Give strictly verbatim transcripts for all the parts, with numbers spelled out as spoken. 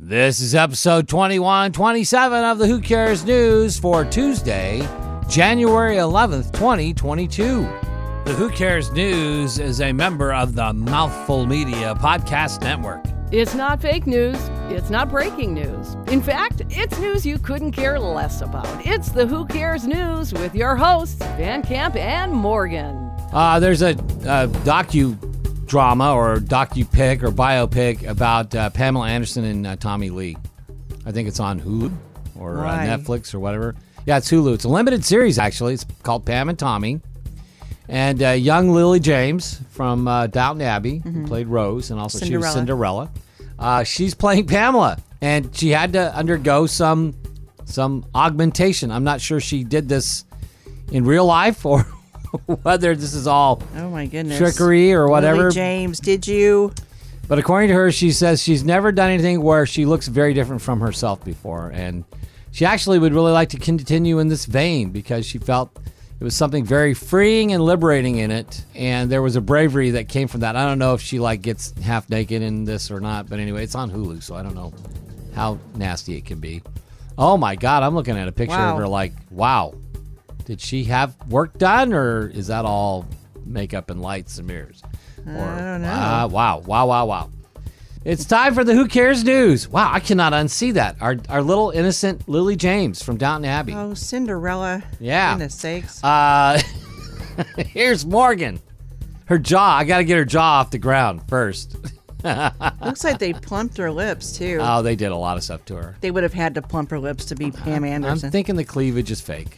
This is episode twenty-one twenty-seven of the Who Cares News for Tuesday, January eleventh, twenty twenty-two. The Who Cares News is a member of the Mouthful Media Podcast Network. It's not fake news. It's not breaking news. In fact, it's news you couldn't care less about. It's the Who Cares News with your hosts, Van Camp and Morgan. Uh, there's a, a docu drama or docu-pic or biopic about uh, Pamela Anderson and uh, Tommy Lee. I think it's on Hulu or uh, Netflix or whatever. Yeah, it's Hulu. It's a limited series, actually. It's called Pam and Tommy. And uh, young Lily James from uh, Downton Abbey, mm-hmm. who played Rose, and also Cinderella. She was Cinderella. Uh, she's playing Pamela, and she had to undergo some some augmentation. I'm not sure she did this in real life or whether this is all oh my goodness trickery or whatever. Lily James, did you? But according to her, she says she's never done anything where she looks very different from herself before, and she actually would really like to continue in this vein because she felt it was something very freeing and liberating in it, and there was a bravery that came from that. I don't know if she like gets half naked in this or not, but anyway, it's on Hulu, so I don't know how nasty it can be. Oh my God, I'm looking at a picture wow. of her like, wow. Did she have work done, or is that all makeup and lights and mirrors? Or, I don't know. Uh, wow, wow, wow, wow. It's time for the Who Cares News. Wow, I cannot unsee that. Our our little innocent Lily James from Downton Abbey. Oh, Cinderella. Yeah. Goodness sakes. Uh, here's Morgan. Her jaw. I got to get her jaw off the ground first. Looks like they plumped her lips, too. Oh, they did a lot of stuff to her. They would have had to plump her lips to be Pam Anderson. I'm thinking the cleavage is fake.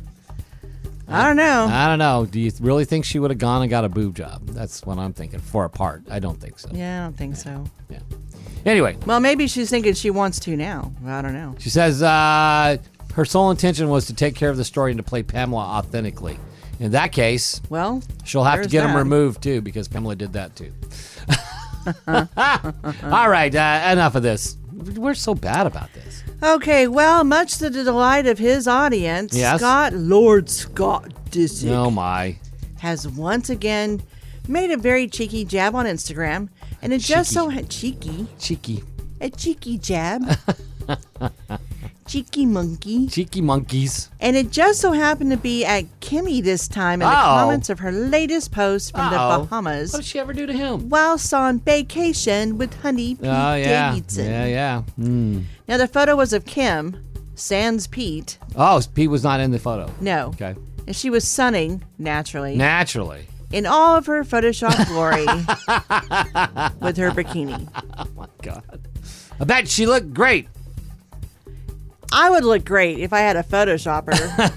I don't know. I don't know. Do you really think she would have gone and got a boob job? That's what I'm thinking. For a part. I don't think so. Yeah, I don't think yeah. so. Yeah. Anyway. Well, maybe she's thinking she wants to now. I don't know. She says uh, her sole intention was to take care of the story and to play Pamela authentically. In that case, well, she'll have to get that. him removed, too, because Pamela did that, too. All right. Uh, enough of this. We're so bad about this. Okay, well, much to the delight of his audience, yes? Scott, Lord Scott Disick, oh my, has once again made a very cheeky jab on Instagram, and it cheeky. just so ha- cheeky, cheeky, a cheeky jab, cheeky monkey, cheeky monkeys, and it just so happened to be at Kimmy this time in Uh-oh. the comments of her latest post from Uh-oh. the Bahamas. What did she ever do to him? Whilst on vacation with honey Pete Oh yeah, Davidson. yeah, yeah. Mm. Now the photo was of Kim, sans Pete. Oh, Pete was not in the photo. No. Okay. And she was sunning, naturally. Naturally. In all of her Photoshop glory with her bikini. Oh, my God. I bet she looked great. I would look great if I had a Photoshopper.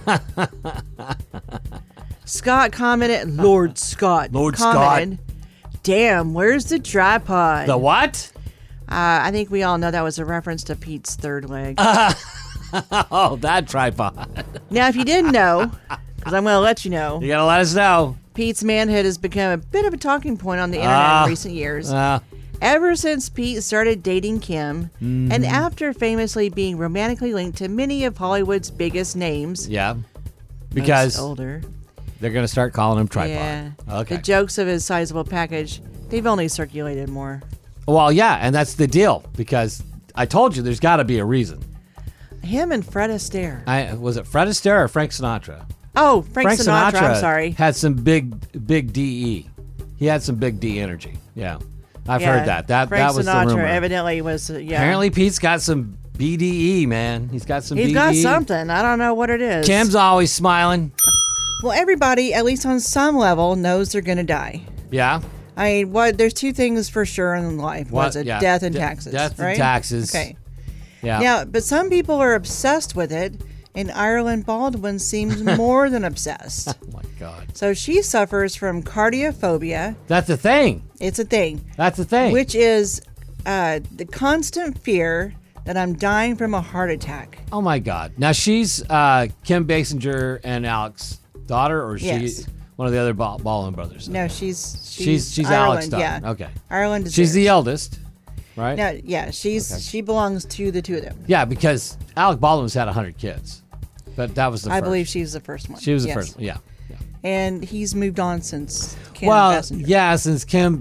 Scott commented, Lord Scott Lord commented, Scott. Damn, where's the tripod? The what? Uh, I think we all know that was a reference to Pete's third leg. Uh, oh, that tripod. Now, if you didn't know, because I'm going to let you know. You got to let us know. Pete's manhood has become a bit of a talking point on the internet uh, in recent years. Uh, Ever since Pete started dating Kim, mm-hmm. and after famously being romantically linked to many of Hollywood's biggest names. Yeah. Because most older. They're going to start calling him tripod. Yeah. Okay. The jokes of his sizable package, they've only circulated more. Well, yeah, and that's the deal, because I told you there's got to be a reason. Him and Fred Astaire. I, was it Fred Astaire or Frank Sinatra? Oh, Frank, Frank Sinatra, Sinatra, I'm sorry. had some big, big D E. He had some big D energy. Yeah, I've yeah, heard that. That Frank that was Sinatra the rumor. evidently was, uh, yeah. Apparently, Pete's got some B D E, man. He's got some He's B D E. got something. I don't know what it is. Kim's always smiling. Well, everybody, at least on some level, knows they're going to die. Yeah. I mean, what? There's two things for sure in life. What? Was it Yeah. death and De- taxes? Death right? and taxes. Okay. Yeah. Now, but some people are obsessed with it, and Ireland Baldwin seems more than obsessed. Oh my God. So she suffers from cardiophobia. That's the thing. It's a thing. That's the thing. Which is uh, the constant fear that I'm dying from a heart attack. Oh my God. Now she's uh, Kim Basinger and Alex's daughter, or is Yes. she one of the other Bal- Baldwin brothers? No, she's she's She's she's Ireland, Alex's daughter. Yeah. Okay. Ireland is She's theirs. the eldest, right? No, yeah, she's Okay. she belongs to the two of them. Yeah, because Alec Baldwin's had one hundred kids. But that was the I first. believe she's the first one. She was the Yes. first one, yeah. yeah. And he's moved on since Kim well, Basinger. yeah, since Kim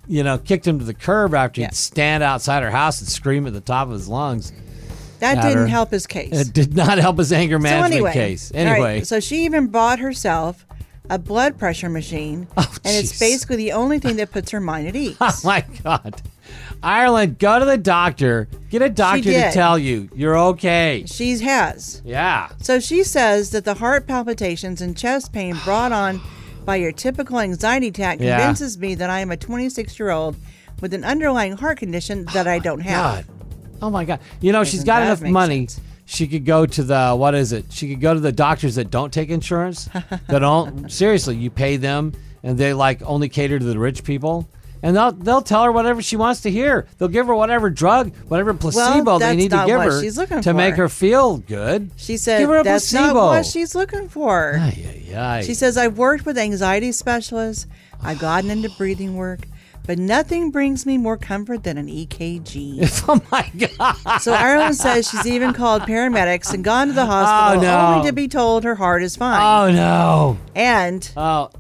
you know, kicked him to the curb after Yeah. he'd stand outside her house and scream at the top of his lungs. That at didn't her. help his case. It did not help his anger So management anyway, case. all right, Anyway. so she even bought herself a blood pressure machine, Oh, and it's jeez. basically the only thing that puts her mind at ease. Oh, my God. Ireland, go to the doctor. Get a doctor to did. tell you you're okay. She has. Yeah. So she says that the heart palpitations and chest pain brought on by your typical anxiety attack Yeah. convinces me that I am a twenty-six-year-old with an underlying heart condition that I don't have. God. Oh, my God. You know, she's Doesn't got that enough make money. sense? She could go to the, what is it? She could go to the doctors that don't take insurance. that don't, seriously, you pay them and they like only cater to the rich people. And they'll they'll tell her whatever she wants to hear. They'll give her whatever drug, whatever placebo they that's need to not give what her she's looking to for. make her feel good. She said give her a that's placebo. not what she's looking for. Ay, ay, ay. She says, I've worked with anxiety specialists. I've gotten into breathing work, but nothing brings me more comfort than an E K G. Oh, my God. So Ireland says she's even called paramedics and gone to the hospital Oh, no. only to be told her heart is fine. Oh, no. And, Oh,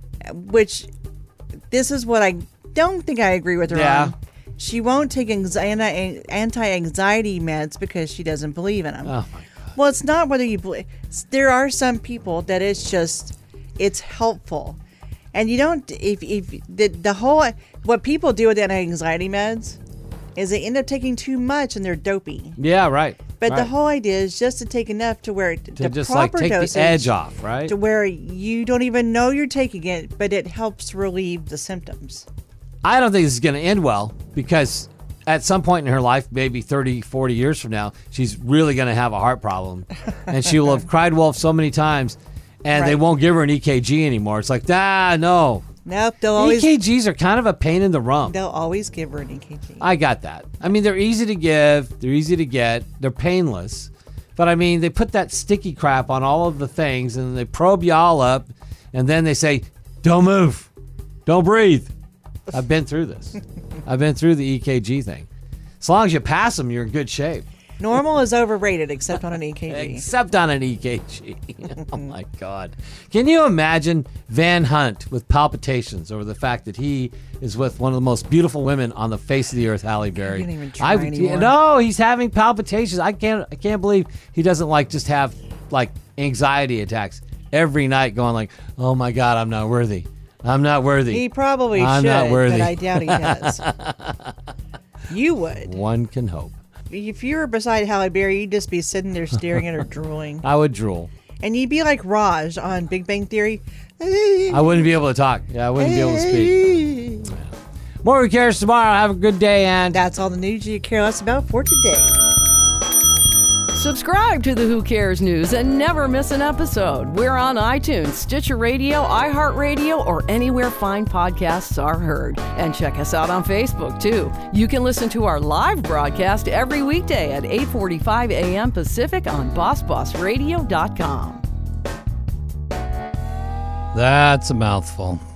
which, this is what I don't think I agree with her Yeah. on. She won't take anxi- anti-anxiety meds because she doesn't believe in them. oh, my God. Well, it's not whether you believe. There are some people that it's just, it's helpful. And you don't, if, if the, the whole, what people do with anti-anxiety meds is they end up taking too much and they're dopey. Yeah, right. But the right. whole idea is just to take enough to where to the just like proper take dosage the edge off, right? to where you don't even know you're taking it, but it helps relieve the symptoms. I don't think this is going to end well because at some point in her life, maybe thirty, forty years from now, she's really going to have a heart problem. And she will have cried wolf so many times and they Right. won't give her an E K G anymore. It's like, ah, no. Nope, they'll always E K Gs are kind of a pain in the rump. they'll always give her an E K G. I got that. I mean, they're easy to give. They're easy to get. They're painless. But, I mean, they put that sticky crap on all of the things and they probe you all up. And then they say, don't move. Don't breathe. I've been through this. I've been through the E K G thing. As long as you pass them, you're in good shape. Normal is overrated except on an E K G. Except on an E K G. Oh, my God. Can you imagine Van Hunt with palpitations over the fact that he is with one of the most beautiful women on the face of the earth, Halle Berry? can't even try anymore. No, he's having palpitations. I can't I can't believe he doesn't like just have like anxiety attacks every night going like, oh, my God, I'm not worthy. I'm not worthy. He probably I'm should, not worthy. but I doubt he does. You would. One can hope. If you were beside Halle Berry, you'd just be sitting there staring at her drooling. I would drool. And you'd be like Raj on Big Bang Theory. I wouldn't be able to talk. Yeah, I wouldn't be able to speak. More Who Cares tomorrow. Have a good day, and That's all the news you care less about for today. Subscribe to the Who Cares News and never miss an episode. We're on iTunes, Stitcher Radio, iHeartRadio, or anywhere fine podcasts are heard. And check us out on Facebook, too. You can listen to our live broadcast every weekday at eight forty-five a.m. Pacific on boss boss radio dot com. that's a mouthful.